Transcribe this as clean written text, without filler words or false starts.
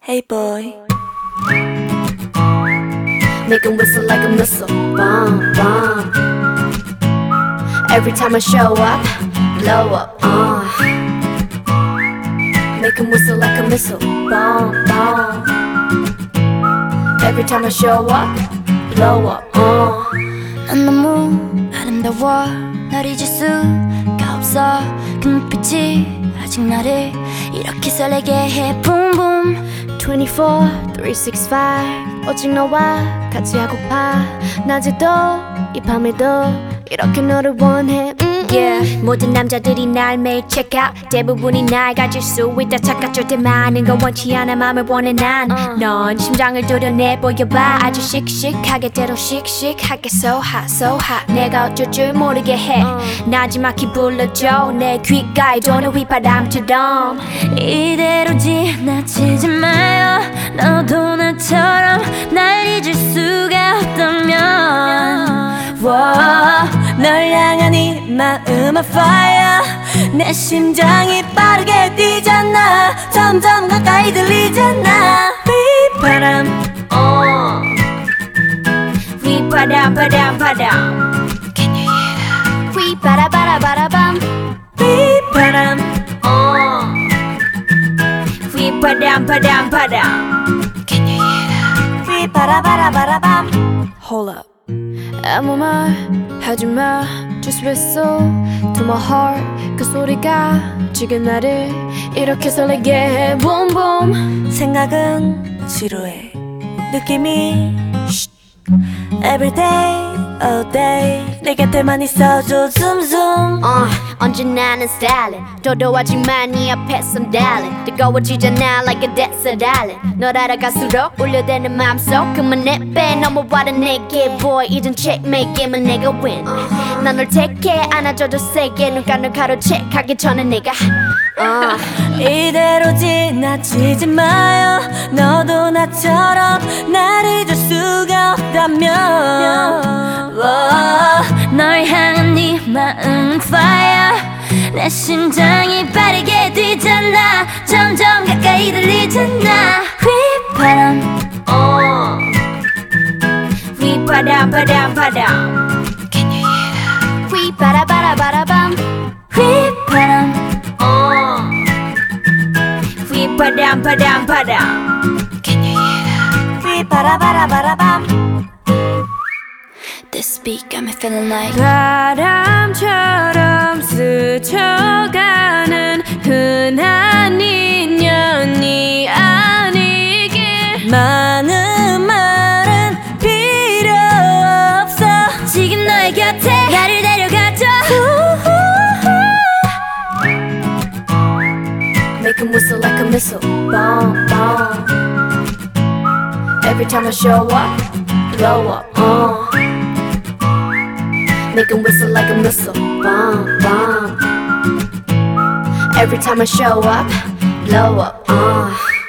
Hey boy. Make 'em whistle like a missile, bomb, bomb. Every time I show up, blow up, Make 'em whistle like a missile, bomb, bomb. Every time I show up, blow up, 난 너무 아름다워 널 잊을 수가 없어 그 눈빛이 아직 나를 이렇게 설레게 해 Boom boom 24, 365 오직 너와 같이 하고파 낮에도 이 밤에도 이렇게 너를 원해 yeah. 모든 남자들이 날 매일 check out 대부분이 날 가질 수 있다 착각 절대 많은 건 원치 않아 맘을 원해 난 넌 심장을 도려내 보여봐 아주 씩씩하게 때로 씩씩하게 so hot so hot 내가 어쩔 줄 모르게 해 나지막히 불러줘 내 귓가에 도는 휘바람처럼 이대로 지나치지 마요 너도 나처럼 날 잊을 수가 없다면 널 향한 이 마음은 fire 내 심장이 빠르게 뛰잖아 점점 가까이 들리잖아 휘바람 휘바람 바람 바람 Can you hear that? 휘바라바라바라밤 휘바람 휘바람 바람 바람 Can you hear that? 휘바라바라바라밤 Hold up 아무 말 하지마 Just whistle to my heart 그 소리가 지금 나를 이렇게 설레게 해 Boom boom 생각은 지루해 느낌이 Every day, all day 내 곁에만 있어줘 zoom zoom 언제나 는 stylin' 도도하지만 네 앞에선 darling 뜨거워지잖아 like a desert island 널 알아갈수록 울려대는 맘속 그만해 넘어와라 내게 boy 이젠 checkmate 게임은 내가 win 난 널 택해 안아줘도 세게 눈가를 가로채 가기 전에 내가 이대로 지나치지 마요 너도 나처럼 날 잊을 수가 없다면 널 향한 네 마음은 fire 내 심장이 빠르게 뛰잖아 점점 가까이 들리잖아 휘바람 휘바람 바람 바람 Can you hear that? 휘바라바라바라밤 휘바람 휘바람 바람 바람 Can you hear that? 휘바라바라바라밤 This beat got me feeling like 바람처럼 스쳐가는 흔한 인연이 아니길 많은 말은 필요 없어 지금 너의 곁에 나를 데려가줘 Make 'em whistle like a missile, bomb, bomb. Every time I show up, blow up, Make 'em whistle like a missile, bomb, bomb. Every time I show up, blow up,